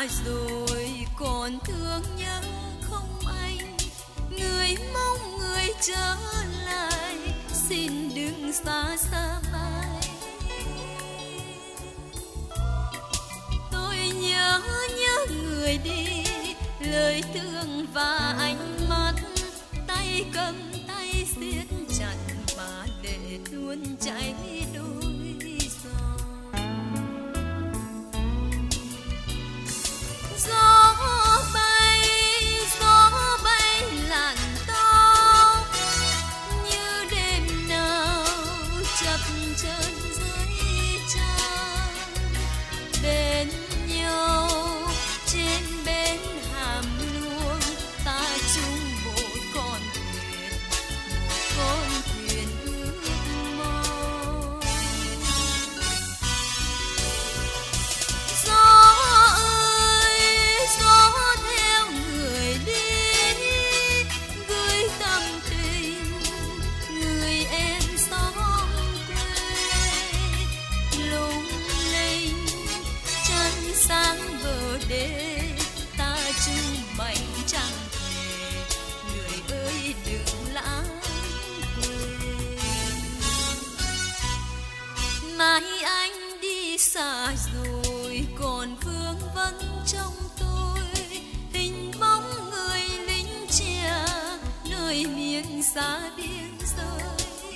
xa rồi còn thương nhớ không anh, người mong người trở lại, xin đừng xa xa mãi. Tôi nhớ người đi, lời thương và ánh mắt, tay cầm tay siết chặt mà để luôn chảy đôi giọt. Gió bay làn tóc như đêm nào chập chờn dưới trăng, bên nhau trên bến hàm luông, ta chung một con thuyền ước mong. Gió ơi gió theo người đi, gửi tâm tình người em xóm quê, lung linh trăng sáng bờ đê, ta chung mảnh trăng thề, người ơi đừng lãng quên. Mai anh đi xa rồi còn vương vấn trong tôi, hình bóng người lính trẻ nơi miền xa biên giới.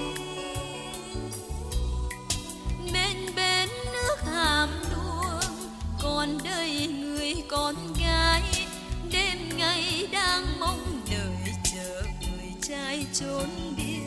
Bên nước hàm luông còn đây người con gái, đêm ngày đang mong đợi chờ người trai trốn biên.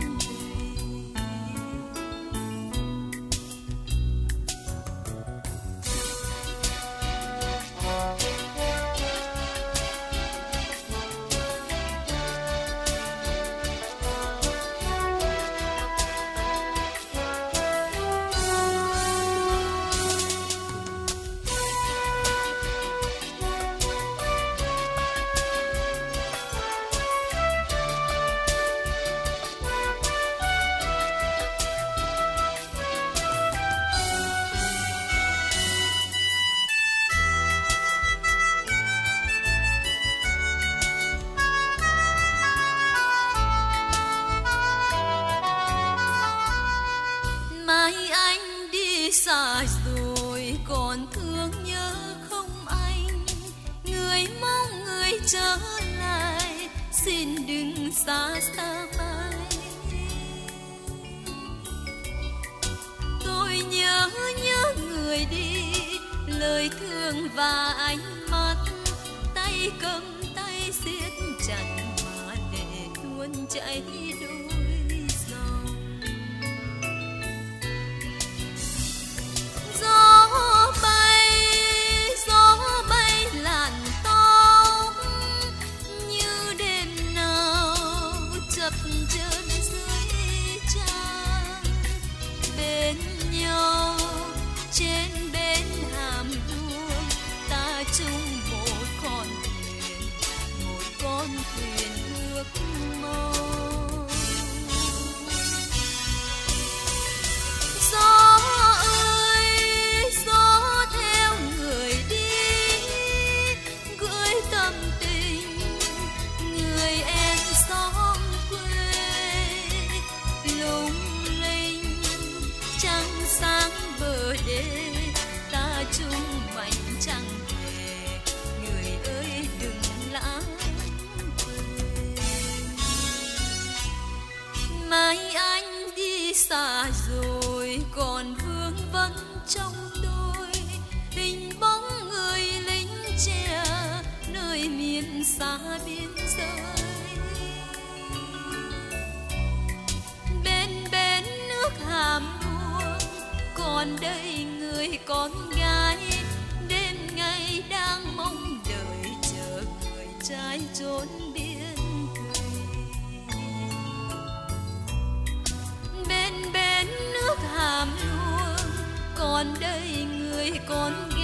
Mai anh đi xa rồi còn thương nhớ không anh, người mong người trở lại, xin đừng xa xa mãi. Tôi nhớ người đi, lời thương và ánh mắt, tay cầm tay siết chặt mà để tuôn chảy đôi dòng. Gió bay làn tóc như đêm nào chập chờn dưới trăng, bên nhau trên bến hàm luông, ta chung một con thuyền ước mong. Gió ơi gió theo người đi, gửi tâm tình người em xóm quê, lung linh trăng sáng bờ đê, ta chung mảnh trăng thề, người ơi đừng lãng quên. Mai anh đi xa rồi còn vương vấn trong tôi, hình bóng người lính trẻ nơi miền xa biên giới. Bên nước hàm luông còn đây người con gái, đêm ngày đang mong đợi chờ người trai trốn biên thùy. Bên nước hàm luông còn đây người con